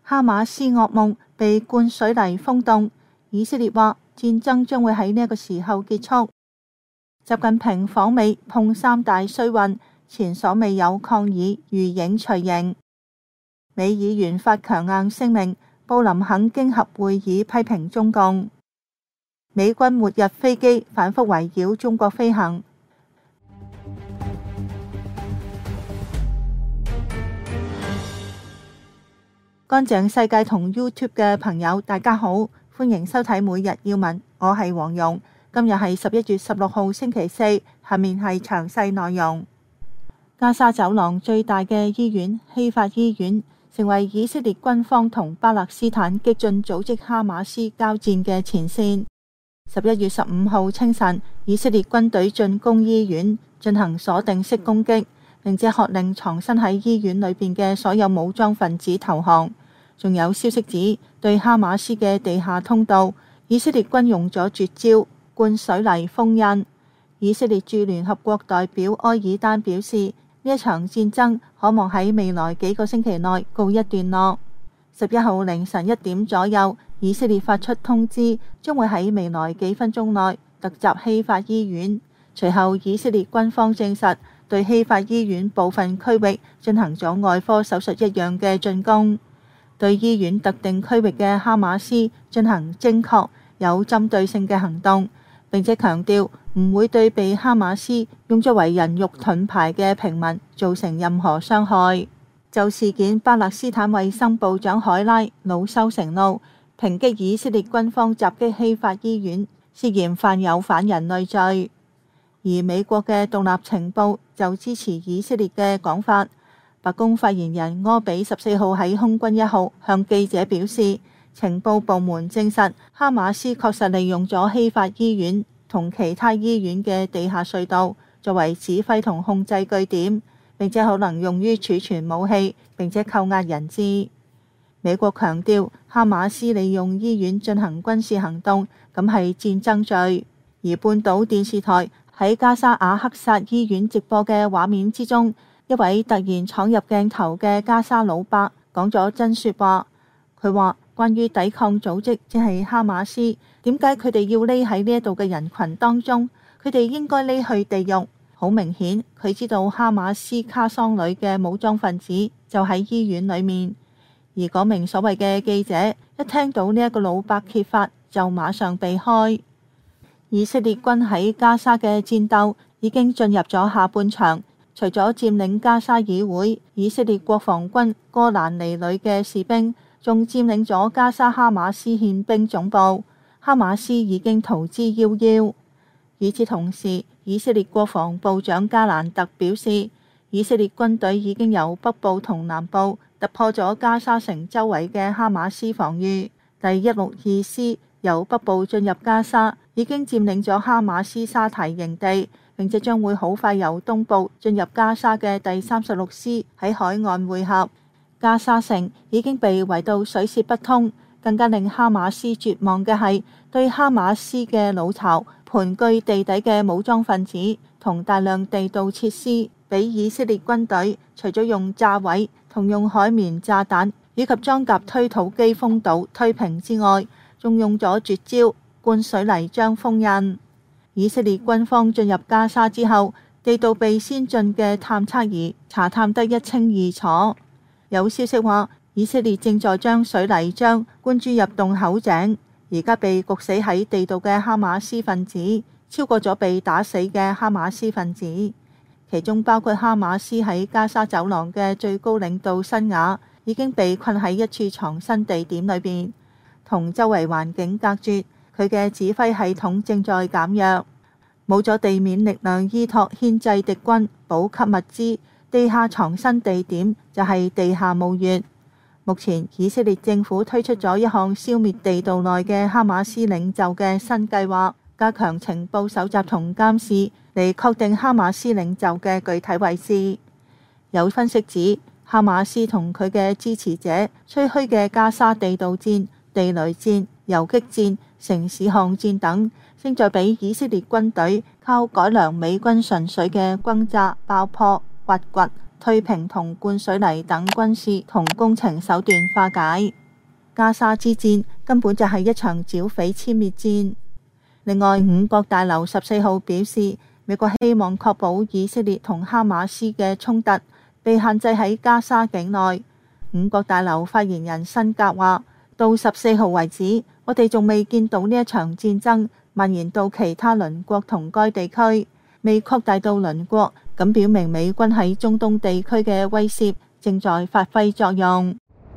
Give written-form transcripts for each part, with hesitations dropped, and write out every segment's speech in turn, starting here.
哈馬斯噩夢被灌水泥封凍，以色列話戰爭將會喺呢一個時候結束。習近平訪美碰三大衰運，前所未有抗議如影隨形。美議員發強硬聲明，布林肯經合會議批評中共。美軍末日飛機反覆圍繞中國飛行。乾淨世界同 YouTube 嘅朋友大家好，歡迎收睇每日要聞，我係黃蓉。今日係11月16號星期四，下面係詳細內容。加沙走廊最大嘅醫院希法醫院成為以色列軍方同巴勒斯坦激進組織哈馬斯交戰嘅前線。11月15號清晨，以色列軍隊進攻醫院，進行鎖定式攻擊，並且喝令藏身喺醫院裏邊嘅所有武裝分子投降。仲有消息指，對哈馬斯嘅地下通道，以色列軍用咗絕招灌水泥封印。以色列駐聯合國代表埃爾丹表示，呢一場戰爭可望喺未來幾個星期內告一段落。11號凌晨1點左右，以色列發出通知，將會喺未來幾分鐘內突襲希法醫院。隨後，以色列軍方證實對希法醫院部分區域進行咗外科手術一樣嘅進攻。對醫院特定區域嘅哈馬斯進行精確有針對性嘅行動，並且強調唔會對被哈馬斯用作為人肉盾牌嘅平民造成任何傷害。就事件，巴勒斯坦衛生部長海拉惱羞成怒，抨擊以色列軍方襲擊希法醫院，涉嫌犯有反人類罪。而美國嘅獨立情報就支持以色列嘅講法。白宮發言人柯比14號喺空軍1號向記者表示，情報部門證實哈馬斯確實利用咗希法醫院同其他醫院嘅地下隧道作為指揮同控制據點，並且可能用於儲存武器，並且扣押人質。美國強調哈馬斯利用醫院進行軍事行動，咁係戰爭罪。而半島電視台喺加沙阿克薩醫院直播嘅畫面之中，一位突然闖入鏡頭嘅加沙老伯講咗真說話。佢話關於抵抗組織即係哈馬斯，點解佢哋要匿喺呢一度嘅人群當中？佢哋應該匿去地獄。好明顯，佢知道哈馬斯卡桑旅嘅武裝分子就喺醫院裏面。而嗰名所謂嘅記者一聽到呢一個老伯揭發，就馬上避開。以色列軍喺加沙嘅戰鬥已經進入咗下半場。除咗佔領加沙議會，以色列國防軍哥蘭尼旅嘅士兵仲佔領咗加沙哈馬斯憲兵總部。哈馬斯已經逃之夭夭。與此同時，以色列國防部長加蘭特表示，以色列軍隊已經由北部同南部突破咗加沙城周圍嘅哈馬斯防禦。第162師由北部進入加沙，已經佔領咗哈馬斯沙提營地，並且將會好快由東部進入加沙嘅第36師喺海岸匯合。加沙城已經被圍到水泄不通。更加令哈馬斯絕望嘅係，對哈馬斯嘅老巢盤踞地底嘅武裝分子同大量地道設施，俾以色列軍隊除咗用炸毀同用海綿炸彈以及裝甲推土機封堵推平之外，仲用咗絕招灌水泥漿封印。以色列軍方進入加沙之後，地道被先進嘅探測儀查探得一清二楚。有消息話，以色列正在將水泥漿灌注入洞口井。而家被焗死喺地道嘅哈馬斯分子超過咗被打死嘅哈馬斯分子，其中包括哈馬斯喺加沙走廊嘅最高領導辛雅已經被困喺一處藏身地點裏邊，同周圍環境隔絕。佢嘅指揮系統正在減弱，冇咗地面力量依託牽制敵軍補給物資，地下藏身地點就係地下墓穴。目前以色列政府推出咗一項消滅地道內嘅哈馬斯領袖嘅新計劃，加強情報搜集同監視，嚟確定哈馬斯領袖嘅具體位置。有分析指，哈馬斯同佢嘅支持者吹噓嘅加沙地道戰、地雷戰、游擊戰、城市巷戰等，正在俾以色列軍隊靠改良美軍純粹嘅轟炸、爆破、挖掘推平同灌水泥等軍事同工程手段化解。加沙之戰根本就係一場剿匪殲滅戰。另外，五角大樓14號表示，美國希望確保以色列同哈馬斯嘅衝突被限制喺加沙境內。五角大樓發言人辛格話，到14號為止，我哋仲未見到呢一場戰爭蔓延到其他鄰國同該地區，未擴大到鄰國，咁表明美軍喺中東地區嘅威懾正在發揮作用。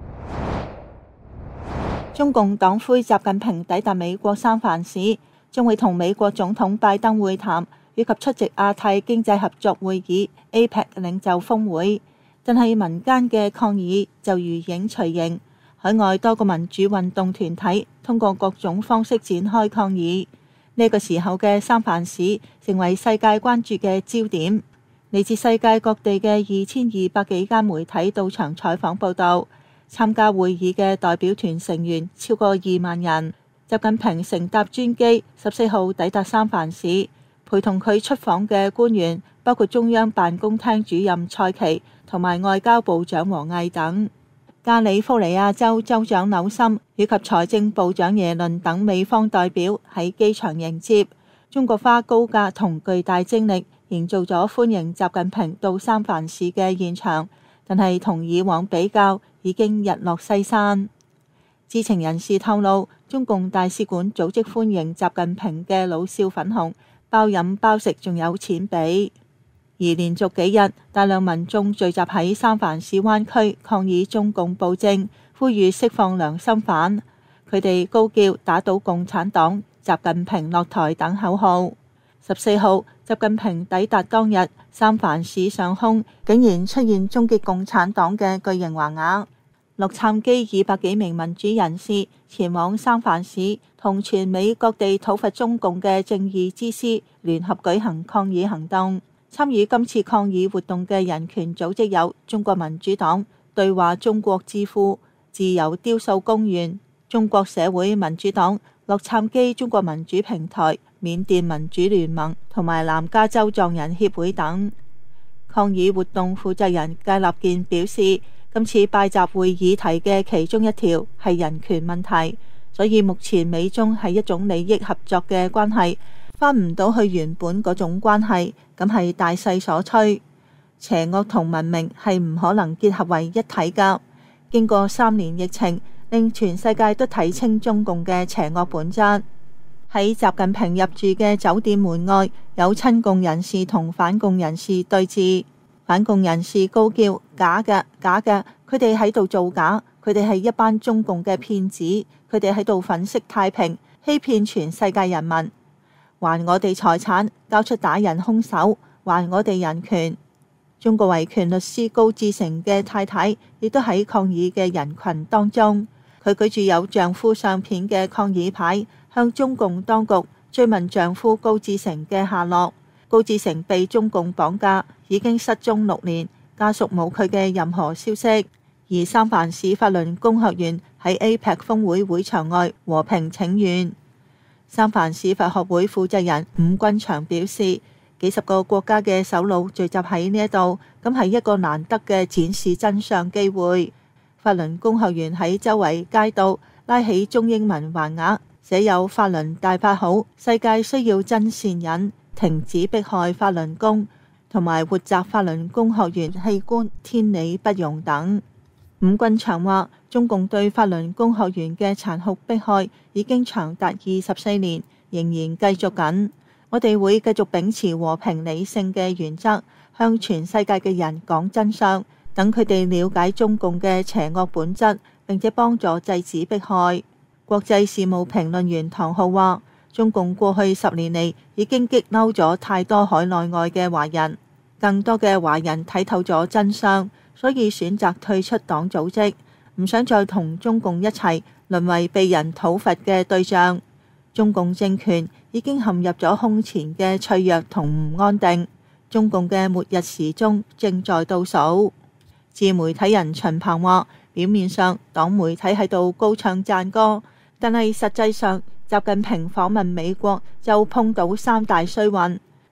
中共黨魁習近平抵達美國三藩市，將會同美國總統拜登會談，以及出席亞太經濟合作會議 APEC 領袖峰會。但係民間嘅抗議就如影隨形，海外多個民主運動團體通過各種方式展開抗議。呢個時候嘅三藩市成為世界關注嘅焦點，嚟自世界各地嘅2200幾間媒體到場採訪報道。參加會議嘅代表團成員超過2萬人。習近平乘搭專機14號抵達三藩市，陪同佢出訪嘅官員包括中央辦公廳主任蔡奇同埋外交部長王毅等。加利福尼亞州州長紐森以及財政部長耶倫等美方代表喺機場迎接。中國花高價同巨大精力營造咗歡迎習近平到三藩市嘅現場，但係同以往比較已經日落西山。知情人士透露，中共大使館組織歡迎習近平嘅老少粉紅，包飲包食，仲有錢俾。而連續幾日，大量民眾聚集喺三藩市灣區抗議中共暴政，呼籲釋放良心犯。佢哋高叫打倒共產黨、習近平落台等口號。14號，習近平抵達當日，三藩市上空竟然出現終結共產黨嘅巨型橫額。洛杉磯200幾名民主人士前往三藩市，同全美各地討伐中共嘅正義之師聯合舉行抗議行動。參與今次抗議活動嘅人權組織有中國民主黨、對話中國智庫、自由雕塑公園、中國社會民主黨、洛杉磯中國民主平台、緬甸民主聯盟同埋南加州藏人協會等。抗議活動負責人介立健表示，今次拜習會議提嘅其中一條係人權問題，所以目前美中係一種利益合作嘅關係，翻唔到去原本嗰種關係，咁係大勢所趨。邪惡同文明係唔可能結合為一體㗎。經過3年疫情，令全世界都睇清中共嘅邪惡本質。喺習近平入住嘅酒店門外，有親共人士同反共人士對峙。反共人士高叫假嘅，假嘅，佢哋喺度造假，佢哋係一班中共嘅騙子，佢哋喺度粉飾太平，欺騙全世界人民。還我哋財產，交出打人兇手，還我哋人權。中國維權律師高志成嘅太太亦都喺抗議嘅人群當中，佢舉住有丈夫相片嘅抗議牌，向中共當局追問丈夫高志成嘅下落。高志成被中共綁架，已經失蹤6年，家屬冇佢嘅任何消息。而三藩市法輪功學員喺 APEC 峰會會場外和平請願。三藩市法學會負責人伍君祥表示，幾十個國家嘅首腦聚集喺呢一度，咁係一個難得嘅展示真相機會。法輪功學員喺周圍街道拉起中英文橫額，寫有法輪大法好，世界需要真善忍，停止迫害法輪功，同埋活摘法輪功學員器官，天理不容等。伍君祥話，中共對法輪功學員嘅殘酷迫害已經長達24年，仍然繼續緊。我哋會繼續秉持和平理性嘅原則，向全世界嘅人講真相，等佢哋了解中共嘅邪惡本質，並且幫助制止迫害。國際事務評論員唐浩話，中共過去10年嚟已經激嬲咗太多海內外嘅華人，更多嘅華人睇透咗真相，所以選擇退出黨組織，唔想再同中共一齊淪為被人討伐嘅對象。中共政權已經陷入咗空前嘅脆弱同唔安定，中共嘅末日時鐘正在倒數。自媒體人秦鵬話，表面上黨媒體喺度高唱讚歌，但係實際上習近平訪問美國就碰到3大衰運。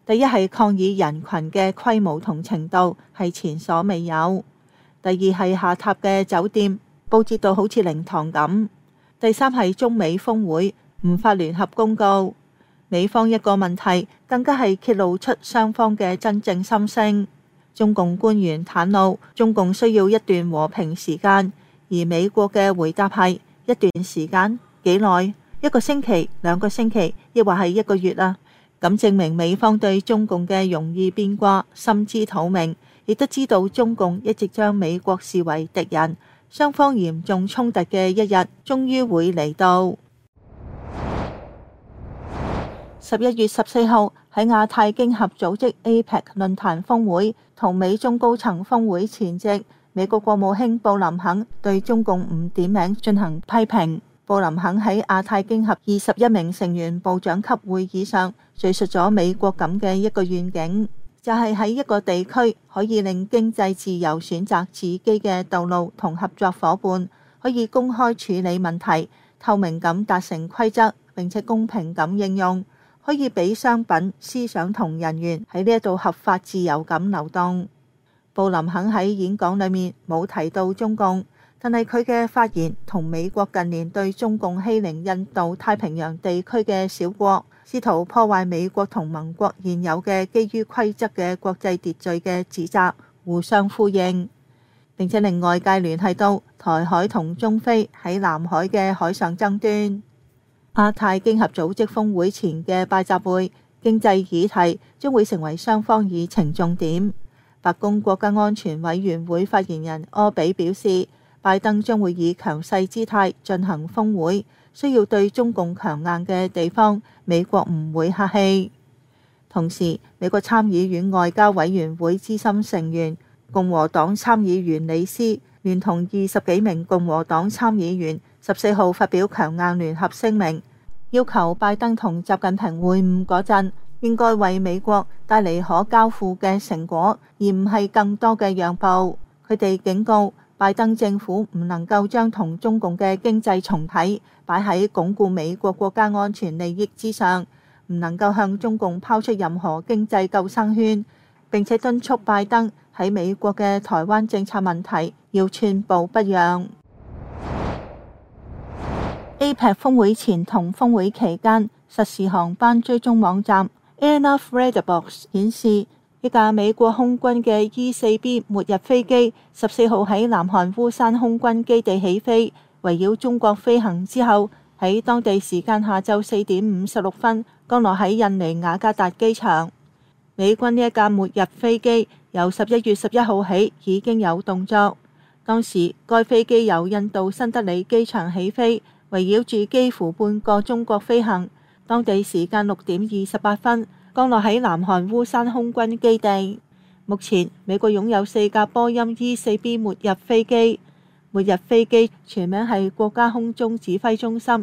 第一係抗議人群嘅規模同程度係前所未有；第二係下榻嘅酒店佈置到好似靈堂咁；第三係中美峰會唔發聯合公告。美方一個問題更加係揭露出雙方嘅真正心聲。中共官員袒露，中共需要一段和平時間，而美國嘅回答係一段時間幾耐？一個星期、2個星期，抑或係1個月啊？咁證明美方對中共嘅容易變卦心知肚明，亦都知道中共一直將美國視為敵人，雙方嚴重衝突嘅一日終於會嚟到。11月14號喺亞太經合組織 APEC 論壇峰會同美中高層峰會前夕，美國國務卿布林肯對中共唔點名進行批評。布林肯喺亞太經合21名成員部長級會議上敘述咗美國咁嘅一個願景，就係喺一個地區可以令經濟自由選擇自己嘅道路同合作夥伴，可以公開處理問題，透明咁達成規則，並且公平咁應用，可以俾商品、思想同人員喺呢一度合法自由咁流動。布林肯喺演講裏面冇提到中共，但係佢嘅發言同美國近年對中共欺凌印度太平洋地區嘅小國，試圖破壞美國同盟國現有嘅基於規則嘅國際秩序嘅指責互相呼應，並且令外界聯繫到台海同中非喺南海嘅海上爭端。亞太經合組織峰會前嘅拜習會，經濟議題將會成為雙方議程重點。白宮國家安全委員會發言人柯比表示，拜登將會以強勢姿態進行峰會，需要對中共強硬嘅地方，美國唔會客氣。同時，美國參議院外交委員會資深成員共和黨參議員李斯，聯同20幾名共和黨參議員14號發表強硬聯合聲明，要求拜登同習近平會晤嗰陣，應該為美國帶嚟可交付嘅成果，而唔係更多嘅讓步。佢哋警告拜登政府唔能夠將同中共嘅經濟重啟擺喺鞏固美國國家安全利益之上，唔能夠向中共拋出任何經濟救生圈，並且敦促拜登喺美國嘅台灣政策問題要寸步不讓。APEC 峰會前同峰會期間，實時航班追蹤網站 AirNavReadbox 顯示，一架美國空軍嘅 E-4B 末日飛機14號喺南韓烏山空軍基地起飛，圍繞中國飛行之後，喺當地時間下晝4點56分降落喺印尼雅加達機場。美軍呢一架末日飛機由11月11號起已經有動作，當時該飛機由印度新德里機場起飛，圍繞住幾乎半個中國飛行，當地時間6點28分降落喺南韓烏山空軍基地。目前美國擁有4架波音 E-4B 末日飛機，末日飛機全名係國家空中指揮中心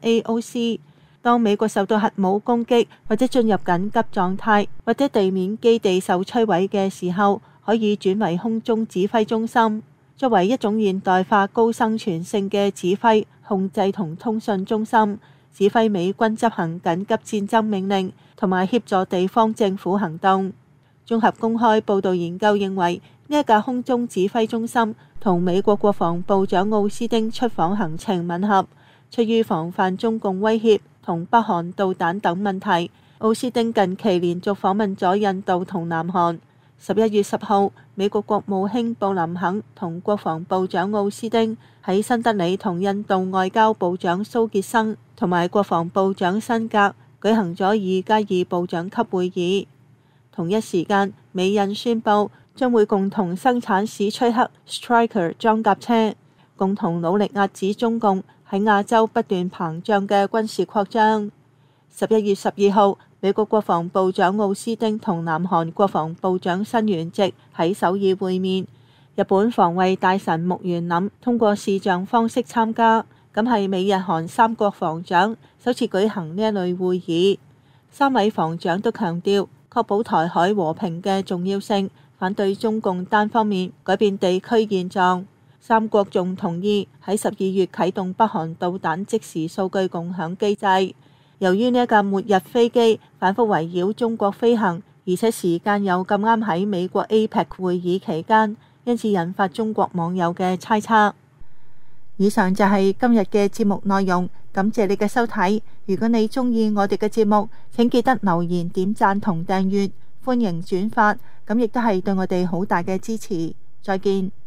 NAOC。當美國受到核武攻擊或者進入緊急狀態，或者地面基地受摧毀嘅時候，可以轉為空中指揮中心，作為一種現代化高生存性嘅指揮、控制同通訊中心，指揮美軍執行緊急戰爭命令同埋協助地方政府行動。綜合公開報導研究認為，呢一架空中指揮中心同美國國防部長奧斯汀出訪行程吻合。出於防範中共威脅同北韓導彈等問題，奧斯汀近期連續訪問咗印度同南韓。11月10號，美國國務卿布林肯同國防部長奧斯汀喺新德里同印度外交部長蘇傑生同埋國防部長辛格舉行咗2+2部長級會議。同一時間，美印宣布將會共同生產史崔克 Stryker 裝甲車，共同努力遏止中共喺亞洲不斷膨脹嘅軍事擴張。11月12號，美國國防部長奧斯汀同南韓國防部長申元直喺首爾會面。日本防衛大臣木原稔通過視像方式參加，咁係美日韓三國防長首次舉行呢一類會議。三位防長都強調確保台海和平嘅重要性，反對中共單方面改變地區現狀。三國仲同意喺12月啟動北韓導彈即時數據共享機制。由於呢一架末日飛機反覆圍繞中國飛行， 而且時間又咁啱喺美國 APEC 會議期間，因此引發中國網友嘅猜測。以上就係今日嘅節目內容，感謝你嘅收睇。如果你鍾意我哋嘅節目，請記得留言、點讚同訂閱，歡迎轉發，咁亦都係對我哋好大嘅支持。再見。